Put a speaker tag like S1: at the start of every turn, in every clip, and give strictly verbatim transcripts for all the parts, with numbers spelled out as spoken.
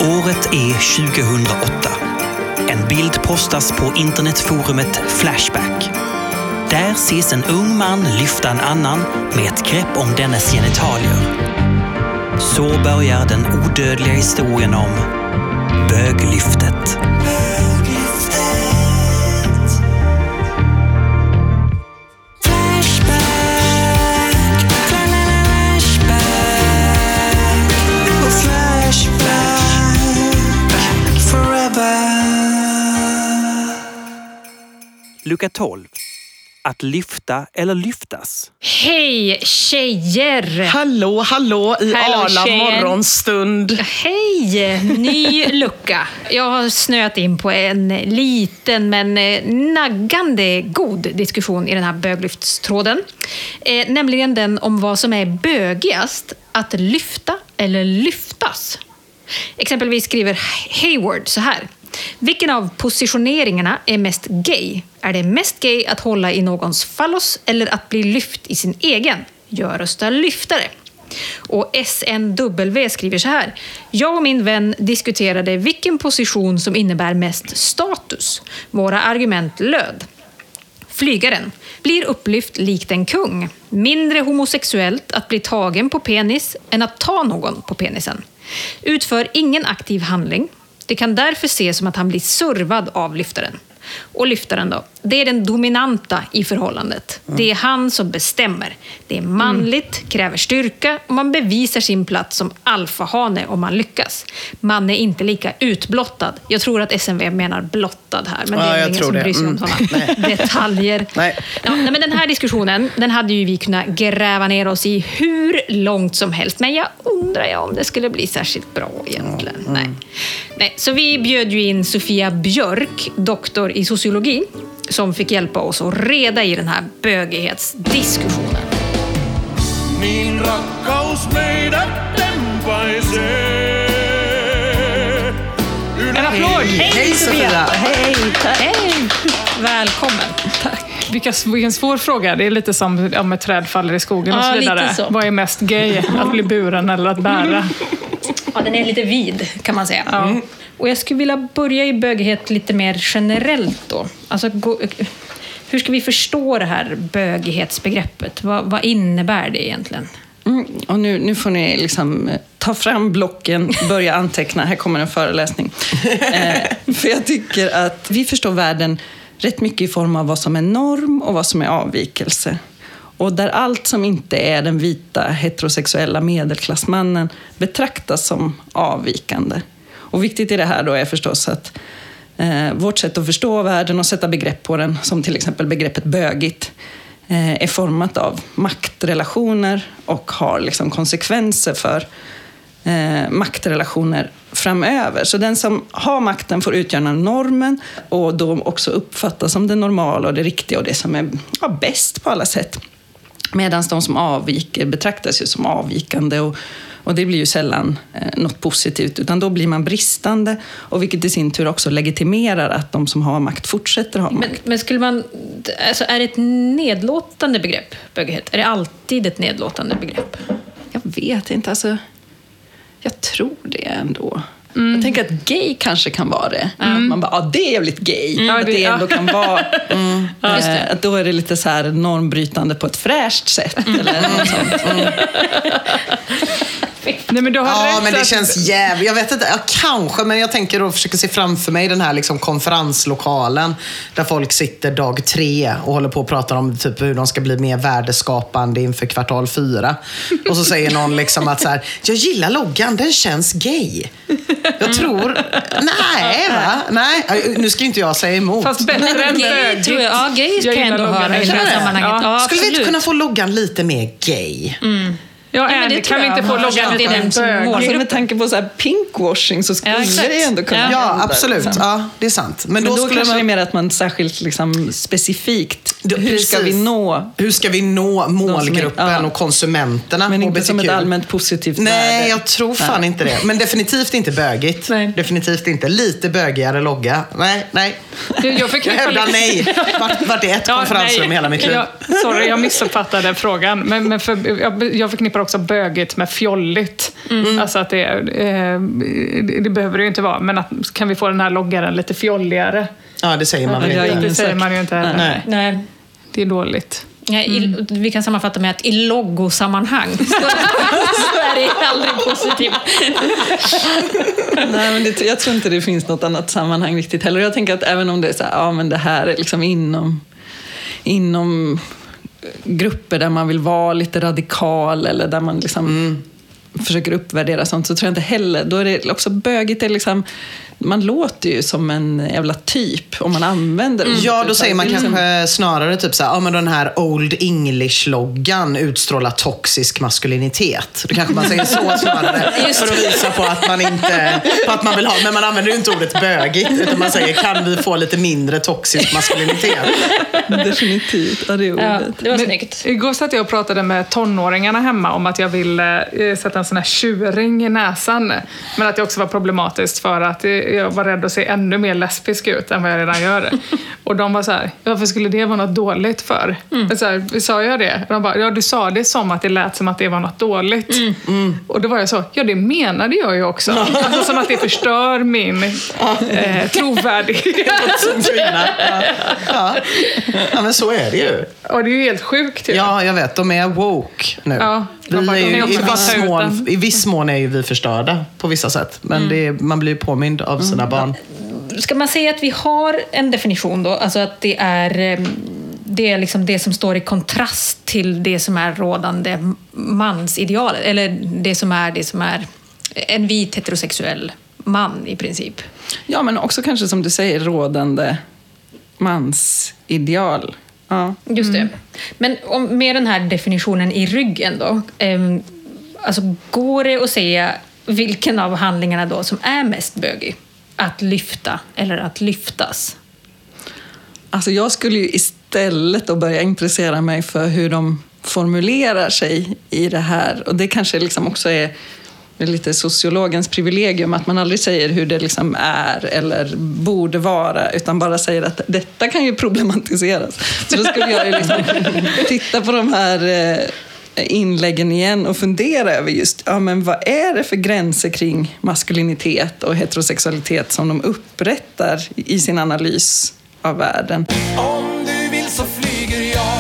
S1: Året är tjugohundraåtta. En bild postas på internetforumet Flashback. Där ses en ung man lyfta en annan med ett grepp om dennes genitalier. Så börjar den odödliga historien om böglyftet. Lucka tolv. Att lyfta eller lyftas.
S2: Hej tjejer!
S3: Hallå, hallå i
S2: Hallå,
S3: Arla
S2: tjejen.
S3: morgonstund.
S2: Hej! Ny lucka. Jag har snöat in på en liten men naggande god diskussion i den här böglyftstråden. Eh, nämligen den om vad som är bögigast, att lyfta eller lyftas. Exempelvis skriver Hayward så här. Vilken av positioneringarna är mest gay? Är det mest gay att hålla i någons fallos eller att bli lyft i sin egen? Jag röstar lyftare. Och S N W skriver så här. Jag och min vän diskuterade vilken position som innebär mest status. Våra argument löd. Flygaren blir upplyft likt en kung. Mindre homosexuellt att bli tagen på penis än att ta någon på penisen. Utför ingen aktiv handling. Det kan därför ses som att han blir servad av lyftaren. Och lyftaren då, det är den dominanta i förhållandet. Mm. Det är han som bestämmer. Det är manligt, mm. kräver styrka och man bevisar sin plats som alfahane om man lyckas. Man är inte lika utblottad. Jag tror att S M V menar blottad här, men det är ja, ingen som bryr sig om sådana mm. detaljer. Nej. Ja, nej, men den här diskussionen, den hade ju vi kunnat gräva ner oss i hur långt som helst. Men jag undrar jag om det skulle bli särskilt bra egentligen. Mm. Nej. Nej, så vi bjöd ju in Sofia Björk, doktor i sociologi, som fick hjälpa oss att reda i den här bögighetsdiskussionen.
S4: Min rakkaus meidät tempaisee.
S2: En applåd! Hej,
S3: Hej Sofia!
S2: Hej, hej! Välkommen!
S5: Tack. Vilken, vilken svår fråga. Det är lite som om ett träd faller i skogen och
S2: ja,
S5: så vidare.
S2: Så.
S5: Vad är mest gay? Att bli buren eller att bära?
S2: Ja, den är lite vid kan man säga. Ja. Mm. Och jag skulle vilja börja i bögighet lite mer generellt då. Alltså, gå, hur ska vi förstå det här bögighetsbegreppet? Vad, vad innebär det egentligen?
S3: Mm, och nu, nu får ni liksom ta fram blocken, börja anteckna. Här kommer en föreläsning. eh, för jag tycker att vi förstår världen rätt mycket i form av vad som är norm och vad som är avvikelse. Och där allt som inte är den vita heterosexuella medelklassmannen betraktas som avvikande. Och viktigt i det här då är förstås att eh, vårt sätt att förstå världen och sätta begrepp på den, som till exempel begreppet bögigt, eh, är format av maktrelationer och har liksom konsekvenser för eh, maktrelationer framöver. Så den som har makten får utgöra normen och då också uppfattas som det normala och det riktiga och det som är ja, bäst på alla sätt. Medan de som avviker betraktas ju som avvikande och, och det blir ju sällan eh, något positivt utan då blir man bristande och vilket i sin tur också legitimerar att de som har makt fortsätter ha makt.
S2: Men, men skulle man, alltså är det ett nedlåtande begrepp, bögighet? Är det alltid ett nedlåtande begrepp?
S3: Jag vet inte, alltså jag tror det ändå. Mm. Jag tänker att gay kanske kan vara det. Mm. Att man bara, ja det är jävligt gay. Mm. Att det ändå kan vara, mm. äh, att då är det lite så här normbrytande på ett fräscht sätt. Mm. Eller något sånt. Mm.
S5: Nej, men du har
S6: ja,
S5: rätt
S6: men det
S5: att...
S6: känns jävligt. Jag vet inte, ja, kanske, men jag tänker då försöka se framför mig den här liksom konferenslokalen där folk sitter dag tre och håller på och pratar om typ hur de ska bli mer värdeskapande inför kvartal fyra. Och så säger någon liksom att så här, jag gillar loggan, den känns gay. Jag tror, nej va? Nej, nu ska inte jag säga emot.
S5: Fast bättre än bögigt.
S2: Ja, gay kan ändå höra i det här sammanhanget.
S6: Ja, skulle vi inte kunna få loggan lite mer gay?
S5: Mm. Ja, ja, det kan vi inte få loggan
S2: det är den
S3: målgruppen. Med tanke på så här pinkwashing så skulle ja, det ändå kunna
S6: ja,
S3: hända.
S6: Ja, absolut. Liksom. Ja, det är sant. Men,
S3: Men
S6: då,
S3: då
S6: skulle
S3: kanske
S6: man...
S3: det är mer att man särskilt liksom, specifikt
S6: Det,
S3: hur ska
S6: precis.
S3: vi nå?
S6: Hur ska vi nå målgruppen
S3: är, ja.
S6: och konsumenterna?
S3: Men inte
S6: H B T Q.
S3: som ett allmänt positivt
S6: Nej,
S3: värde.
S6: jag tror fan nej. inte det. Men definitivt inte bögigt.
S2: Nej.
S6: Definitivt inte. Lite bögigare logga. Nej, nej.
S5: Jag, jag,
S6: jag hävdar nej. Vart, vart är ett ja, konferensrum nej. hela mitt liv?
S5: Jag, sorry, jag missuppfattade frågan. Men, men för, jag, jag förknippar också bögigt med fjolligt. Mm. Alltså att det, eh, det behöver det ju inte vara. Men att, kan vi få den här loggaren lite fjolligare?
S6: Ja, det säger man väl
S5: ja,
S6: inte.
S5: Det säger man ju inte heller.
S6: Nej.
S2: Nej.
S5: Det är dåligt.
S2: Ja, i, vi kan sammanfatta med att i logosammanhang så, så är det aldrig positivt.
S3: Nej, men det, jag tror inte det finns något annat sammanhang riktigt heller. Jag tänker att även om det är så här, ja men det här är liksom inom, inom grupper där man vill vara lite radikal eller där man liksom mm. försöker uppvärdera sånt, så tror jag inte heller. Då är det också bögigt, är liksom, man låter ju som en jävla typ om man använder det.
S6: Mm. Ja, då säger man
S3: liksom
S6: kanske snarare typ så här, ja men den här Old English-loggan utstrålar toxisk maskulinitet. Då kanske man säger så snarare för att visa på att man inte, på att man vill ha, men man använder ju inte ordet bögigt, utan man säger, kan vi få lite mindre toxisk maskulinitet?
S3: Definitivt, ja det är ordet.
S2: Ja, det var
S5: Men,
S2: snyggt.
S5: igår satt jag och pratade med tonåringarna hemma om att jag ville eh, sätta en sån här tjuring i näsan. Men att det också var problematiskt för att eh, jag var rädd att se ännu mer lesbisk ut än vad jag redan gör. Och de var så här, varför skulle det vara något dåligt för? Mm. Så här, sa jag det? Och de bara, ja du sa det som att det lät som att det var något dåligt. Mm. Mm. Och då var jag så, ja det menade jag ju också. Alltså som att det förstör min eh, trovärdighet.
S6: Som kvinna. Ja. Ja. Ja, men så är det ju.
S5: Och det är ju helt sjukt. Ju.
S6: Ja, jag vet. De är woke nu.
S5: Ja,
S6: vi
S5: bara,
S6: är ju,
S5: är
S6: i, viss mån, I viss mån är ju vi förstörda på vissa sätt. Men mm. det är, man blir ju påmind av sina mm. barn.
S2: Ska man säga att vi har en definition då? Alltså att det är, det är liksom det som står i kontrast till det som är rådande mansidealet. Eller det som är, det som är en vit heterosexuell man i princip.
S3: Ja, men också kanske som du säger rådande mansideal. Ja.
S2: Just det. Mm. Men om, med den här definitionen i ryggen då. Eh, alltså går det att säga vilken av handlingarna då som är mest bögig? Att lyfta eller att lyftas?
S3: Alltså jag skulle ju istället då börja intressera mig för hur de formulerar sig i det här. Och det kanske liksom också är lite sociologens privilegium, att man aldrig säger hur det liksom är eller borde vara, utan bara säger att detta kan ju problematiseras. Så då skulle jag ju liksom titta på de här inläggen igen och fundera över just, ja men vad är det för gränser kring maskulinitet och heterosexualitet som de upprättar i sin analys av världen.
S4: Om du vill så flyger jag.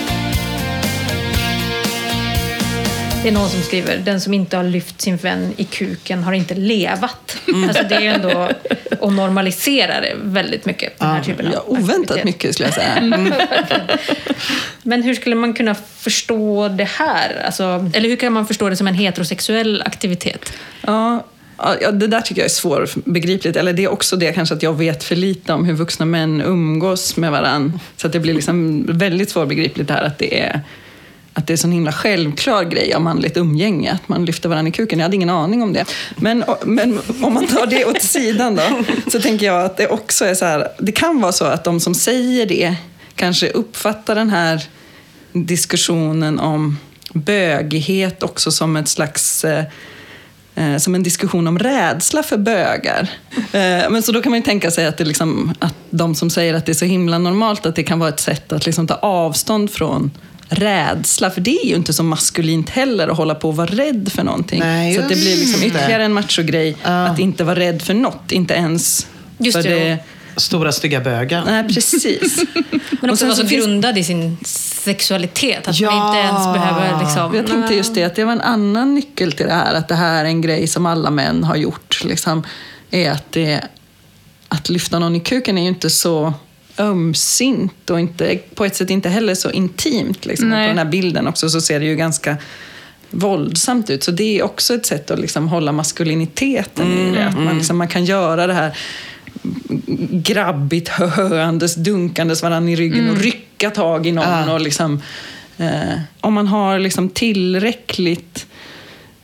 S2: Det är någon som skriver, den som inte har lyft sin vän i kuken har inte levat. Mm. Alltså det är ju ändå att normalisera det väldigt mycket. Den här
S3: ja,
S2: typen av
S3: ja, oväntat aktivitet. Mycket skulle jag säga. Mm.
S2: Men hur skulle man kunna förstå det här? Alltså, eller hur kan man förstå det som en heterosexuell aktivitet?
S3: Ja, ja, det där tycker jag är svårbegripligt. Eller det är också det kanske att jag vet för lite om hur vuxna män umgås med varann. Så att det blir liksom väldigt svårbegripligt det här att det är att det är en sån himla självklar grej av manligt umgänge, att man lyfter varandra i kuken. Jag hade ingen aning om det. Men, men om man tar det åt sidan då, så tänker jag att det också är så här, det kan vara så att de som säger det kanske uppfattar den här diskussionen om bögighet också som ett slags eh, som en diskussion om rädsla för bögar. Eh, men så då kan man ju tänka sig att, det liksom, att de som säger att det är så himla normalt, att det kan vara ett sätt att liksom ta avstånd från rädsla, för det är ju inte så maskulint heller att hålla på och vara rädd för någonting. Nej, så att det blir liksom ytterligare en machogrej uh. att inte vara rädd för något, inte ens just för det. det
S6: stora stygga bögar.
S3: Nej, precis.
S2: Men också vara så grundad i sin sexualitet, att ja. man inte ens behöver liksom...
S3: Jag tänkte just det, att det var en annan nyckel till det här, att det här är en grej som alla män har gjort, liksom, är att det, att lyfta någon i kuken är ju inte så ömsint och inte, på ett sätt inte heller så intimt. Liksom. På den här bilden också så ser det ju ganska våldsamt ut. Så det är också ett sätt att liksom hålla maskuliniteten mm, i det. Att man, liksom, man kan göra det här grabbigt, höandes, dunkandes varann i ryggen mm. och rycka tag i någon. Ah. Och liksom, eh, om man har liksom tillräckligt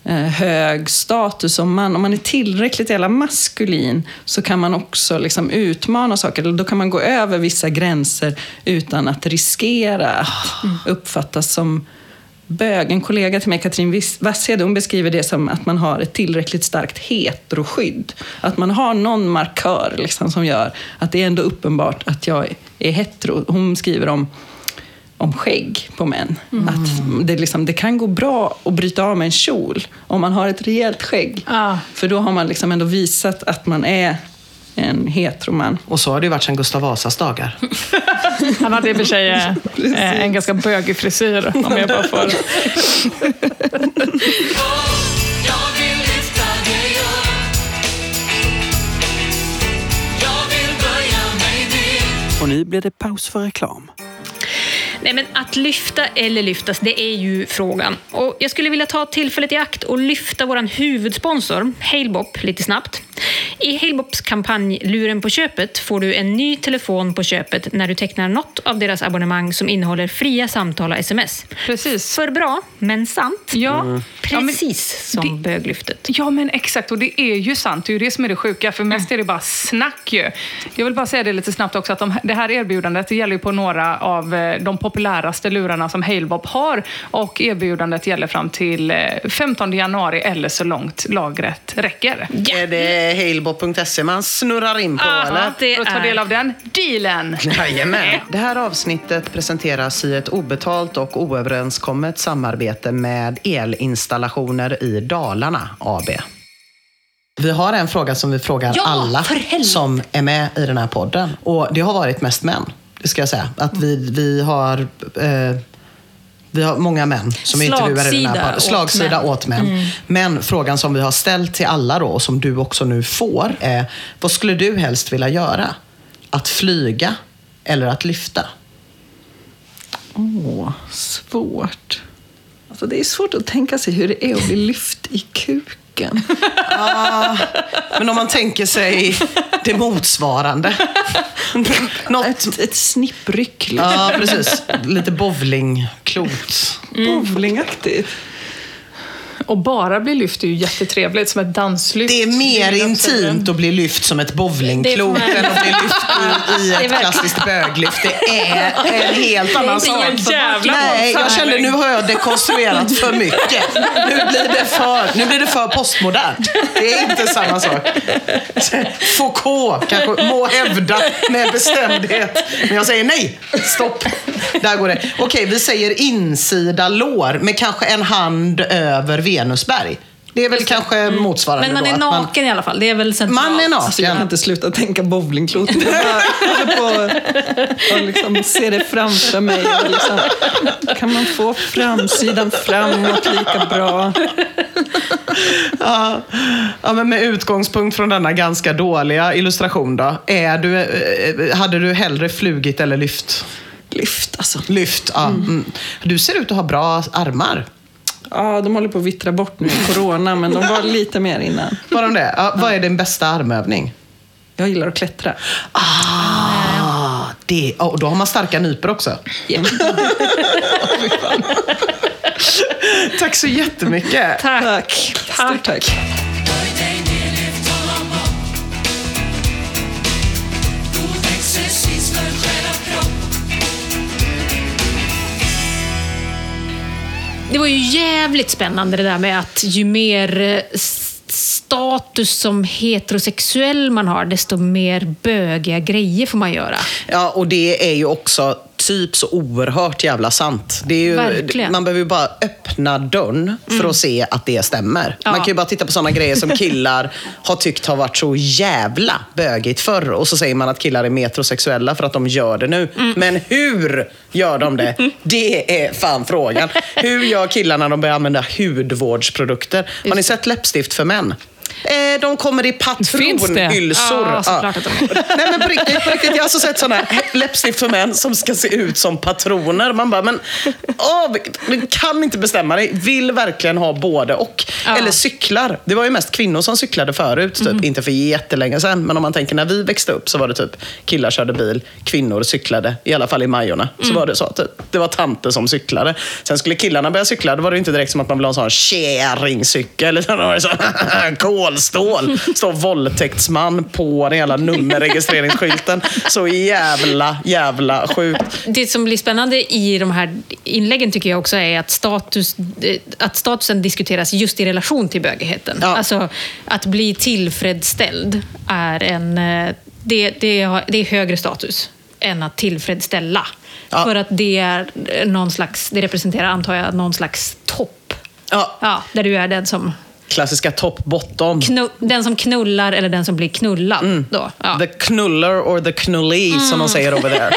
S3: hög status som man. Om man är tillräckligt jävla maskulin så kan man också liksom utmana saker. Då kan man gå över vissa gränser utan att riskera att uppfattas som bög. En kollega till mig, Katrin Wasshed, hon beskriver det som att man har ett tillräckligt starkt heteroskydd. Att man har någon markör liksom, som gör att det är ändå uppenbart att jag är hetero. Hon skriver om om skägg på män. Mm. Att det, liksom, det kan gå bra att bryta av med en kjol om man har ett rejält skägg. Ah. För då har man liksom ändå visat att man är en heteroman.
S6: Och så har det ju varit sedan Gustav Vasas dagar.
S5: Han hade i och för sig eh, en ganska bögig frisyr, om jag bara får...
S1: Och nu blir det paus för reklam.
S2: Nej, men att lyfta eller lyftas, det är ju frågan. Och jag skulle vilja ta tillfället i akt och lyfta våran huvudsponsor, Halebop, lite snabbt. I Halebops kampanj Luren på köpet får du en ny telefon på köpet när du tecknar något av deras abonnemang som innehåller fria samtal och sms.
S5: Precis.
S2: För bra, men sant.
S5: Ja. Mm.
S2: Precis ja, som det, böglyftet.
S5: Ja, men exakt. Och det är ju sant. Det är ju det som är det sjuka. För mest är det bara snack ju. Jag vill bara säga det lite snabbt också. Att de, det här erbjudandet det gäller ju på några av de populäraste lurarna som Halebop har. Och erbjudandet gäller fram till femtonde januari eller så långt lagret räcker.
S6: Ja. Är det halebop punkt se man snurrar in på,
S2: ah,
S6: eller?
S2: Det
S5: för att ta del av den dealen.
S6: Jajamän. Det här avsnittet presenteras i ett obetalt och oöverenskommet samarbete med Elinstallationer i Dalarna A B. Vi har en fråga som vi frågar ja, alla som är med i den här podden. Och det har varit mest män, det ska jag säga. Att vi, vi har... Eh, Vi har många män som intervjuar i den här podden. Slagsida åt män. Mm. Men frågan som vi har ställt till alla då, och som du också nu får, är: vad skulle du helst vilja göra? Att flyga eller att lyfta?
S3: Åh, oh, svårt. Alltså det är svårt att tänka sig hur det är att bli lyft i kuken.
S6: Ah, men om man tänker sig det motsvarande.
S3: Något... Ett, ett snippryck.
S6: Ja, ah, precis. Lite bowlingklot.
S3: Mm. Bowlingaktigt.
S5: Och bara bli lyft är ju jättetrevligt, som ett danslyft.
S6: Det är mer det är intimt att bli lyft som ett bowlingklot än att bli lyft i, i ett klassiskt böglyft. Det är en helt annan sak. Nej, jag kände nu har jag dekonstruerat för mycket. Nu blir det för, nu blir det för postmodernt. Det är inte samma sak. Foucault kanske må hävda med bestämdhet. Men jag säger nej, stopp. Där går det. Okej, vi säger insida lår med kanske en hand över Venusberg. Det är väl Just kanske mm. motsvarande.
S2: Men man är
S6: då,
S2: naken man, i alla fall. Det är väl
S6: centralt. Man är naken.
S3: Alltså, jag kan inte sluta tänka bowlingklot. Jag håller på och liksom se det framför mig. Och liksom, kan man få framsidan framåt lika bra?
S6: Ja, ja, men med utgångspunkt från denna ganska dåliga illustration då. Är du, hade du hellre flugit eller lyft?
S3: Lyft, alltså.
S6: Lyft, ja. Mm. Du ser ut att ha bra armar.
S3: Ja, de håller på att vittra bort nu i corona, men de var lite mer innan.
S6: Var de det? Ja, vad är din bästa armövning?
S3: Jag gillar att klättra.
S6: Ah, det, och då har man starka nyper också.
S3: Yeah.
S6: Tack så jättemycket.
S3: Tack. Tack. Stort tack.
S2: Det var ju jävligt spännande det där med att ju mer status som heterosexuell man har, desto mer bögiga grejer får man göra.
S6: Ja, och det är ju också typ så oerhört jävla sant. Det är ju,
S2: Verkligen.
S6: Man behöver ju bara öppna dörren för mm. att se att det stämmer. Ja. Man kan ju bara titta på sådana grejer som killar har tyckt har varit så jävla bögigt förr. Och så säger man att killar är metrosexuella för att de gör det nu. Mm. Men hur gör de det? Det är fan frågan. Hur gör killarna när de börjar använda hudvårdsprodukter? Har ni sett läppstift för män? Eh, de kommer i patronylsor.
S2: Ja, såklart att de är.
S6: Nej, men på riktigt, på riktigt, jag har alltså sett sådana läppstift för män som ska se ut som patroner. Man bara, men åh, du kan inte bestämma dig. Vill verkligen ha både och.
S2: Ja.
S6: Eller cyklar. Det var ju mest kvinnor som cyklade förut, typ. Mm. Inte för jättelänge sedan, men om man tänker när vi växte upp så var det typ killar körde bil, kvinnor cyklade, i alla fall i Majorna. Så mm. var det så, typ. Det var tanter som cyklade. Sen skulle killarna börja cykla, då var det inte direkt som att man ville ha en sån käringcykel, utan det var så kolstål. Står våldtäktsman på den jävla nummerregistreringsskylten. Så jävla, jävla sjukt.
S2: Det som blir spännande i de här inläggen tycker jag också är att, status, att statusen diskuteras just i relation till bögigheten. Ja. Alltså att bli tillfredsställd är en det, det, är, det är högre status än att tillfredsställa. Ja. För att det är någon slags, det representerar antar jag någon slags topp.
S6: Ja.
S2: Ja, där du är den som
S6: klassiska top-bottom.
S2: Knu- den som knullar eller den som blir knullad. Mm. Då. Ja.
S6: The knuller or the knullee, mm. som de säger over there.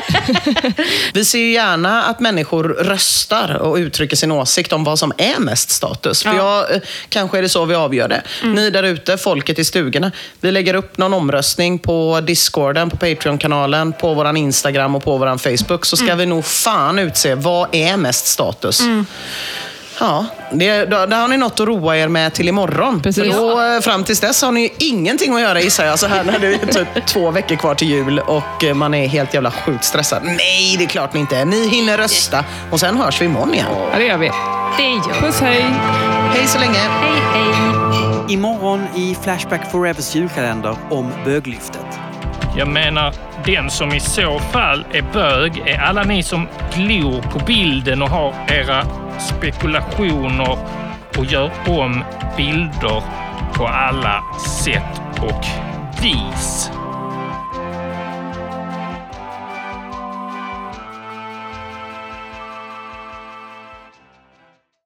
S6: Vi ser ju gärna att människor röstar och uttrycker sin åsikt om vad som är mest status. För ja. jag, kanske är det så vi avgör det. Mm. Ni där ute, folket i stugorna. Vi lägger upp någon omröstning på Discorden, på Patreon-kanalen, på våran Instagram och på våran Facebook. Så ska mm. vi nog fan utse vad är mest status. Mm. Ja, det, då, då har ni något att roa er med till imorgon.
S3: Precis.
S6: Då, fram tills dess har ni ingenting att göra, gissar jag, så här när det är typ två veckor kvar till jul och man är helt jävla sjukt stressad. Nej, det är klart ni inte är. Ni hinner rösta och sen hörs vi imorgon igen.
S3: Ja, det gör vi.
S2: Det gör.
S3: Puss, hej.
S6: Hej så länge.
S2: Hej, hej.
S1: Imorgon i Flashback Forevers julkalender om böglyftet.
S7: Jag menar, den som i så fall är bög är alla ni som glor på bilden och har era spekulationer och gör om bilder på alla sätt och vis.